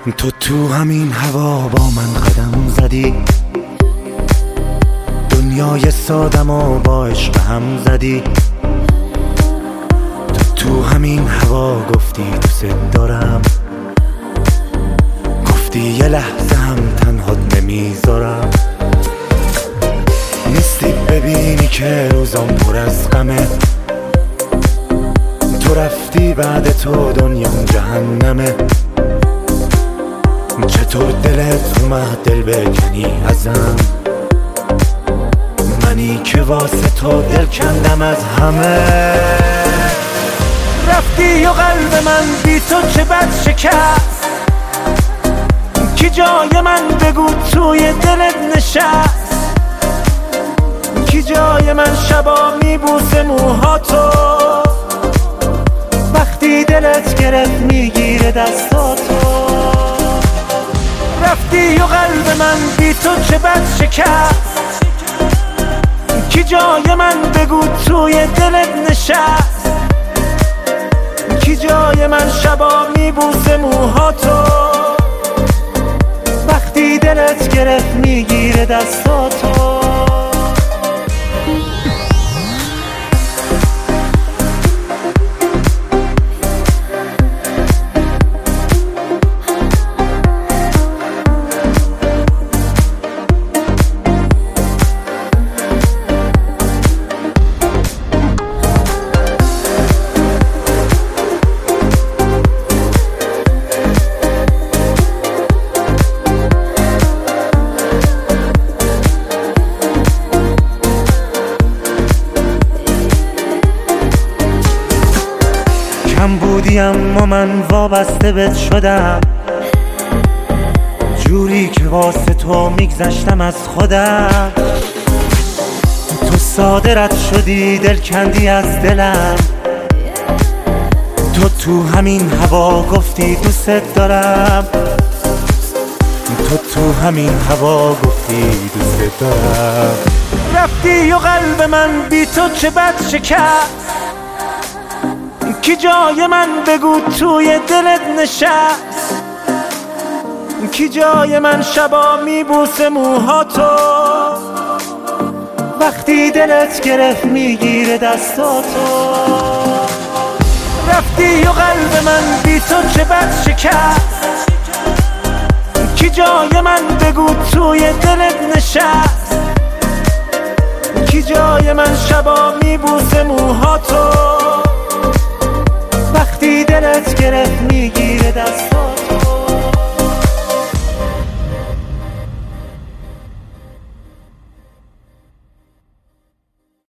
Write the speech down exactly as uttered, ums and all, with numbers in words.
تو تو همین هوا با من قدم زدی، دنیای سادم و با عشق هم زدی. تو تو همین هوا گفتی دوست دارم، گفتی یه لحظه هم تنهات نمیذارم. نیستی ببینی که روزام پر از غمه، تو رفتی بعد تو دنیام جهنمه. چطور دلت اومد دل بکنی ازم، منی که واسه تو دل کندم از همه. رفتی و قلب من بی تو چه بد شکست، کی جای من بگو توی دلت نشست، کی جای من شبا میبوسه موهاتو، وقتی دلت گرفت میگیره دستاتو. رفتی و قلب من بی تو چه بد شکست، کی جای من بگو توی دلت نشست، کی جای من شبا میبوسه موهاتو، وقتی دلت گرفت میگیره دستاتو. کم بودی اما من وابسته بهت شدم، جوری که واسه تو میگذشتم از خودم. تو ساده رد شدی دل کندی از دلم، تو تو همین هوا گفتی دوست دارم، تو تو همین هوا گفتی دوست دارم. رفتی و قلب من بی تو چه بد شکست، کی جای من بگو توی دلت نشست، کی جای من شبا میبوسه موهاتو، وقتی دلت گرفت میگیره دستاتو. رفتی و قلب من بی تو چه بد شکست، کی جای من بگو توی دلت نشست، کی جای من شبا میبوسه موهاتو، وقتی دلت گرفت میگیره دستاتو.